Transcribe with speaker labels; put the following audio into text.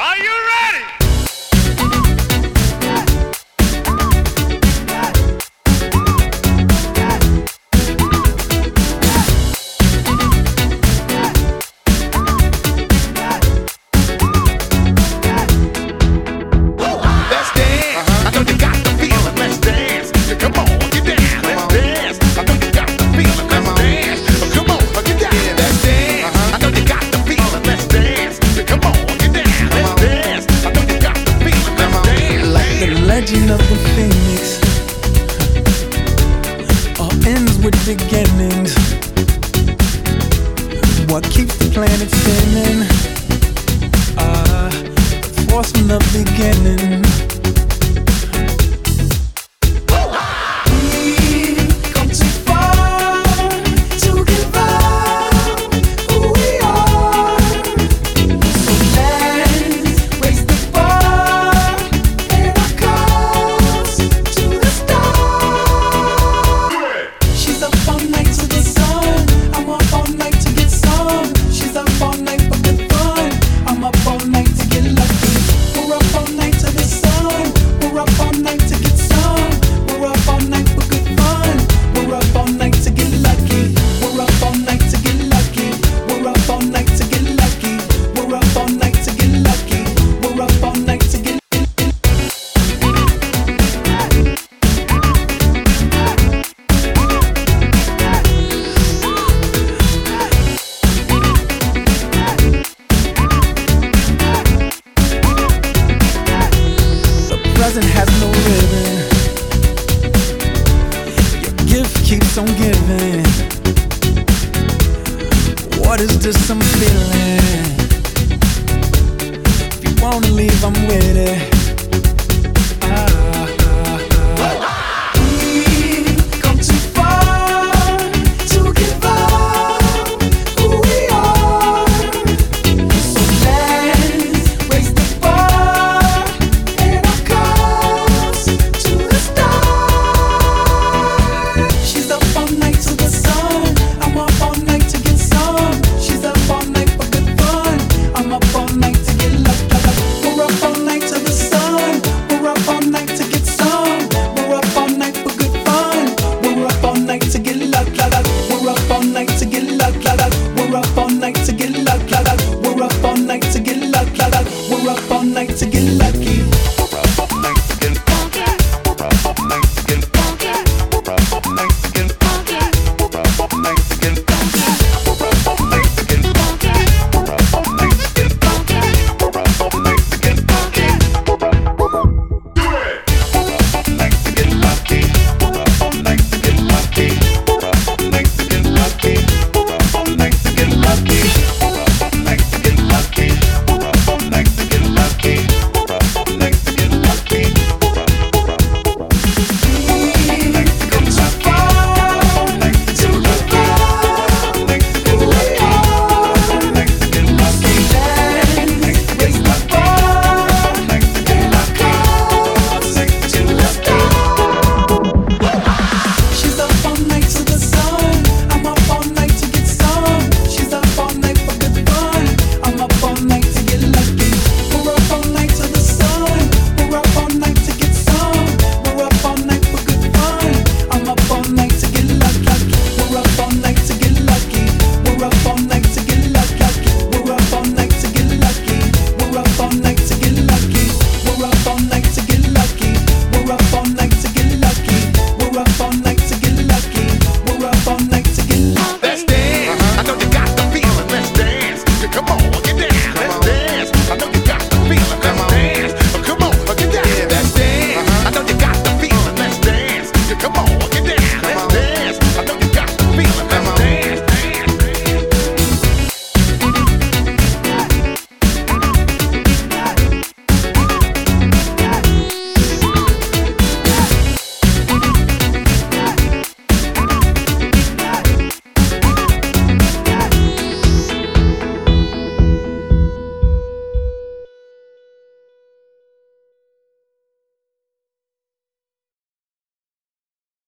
Speaker 1: Are you ready?
Speaker 2: Legend of the Phoenix all ends with beginnings. What keeps the planet spinning? The force from the beginning. We've come too far to give up who we are. So let's raise the bar. She's up all night to the sun. I'm up all night to get some. She's up all night for good fun. I'm up all night to get lucky. We're up all night to the sun. We're up all night to get some. We're up all night for good fun. We're up all night to get lucky. We're up all night to get lucky. We're up all night to get lucky. We're up all night to get lucky. We're up all night to get present has no ribbon. Your gift keeps on giving. What is this I'm feeling? If you wanna leave, I'm with it.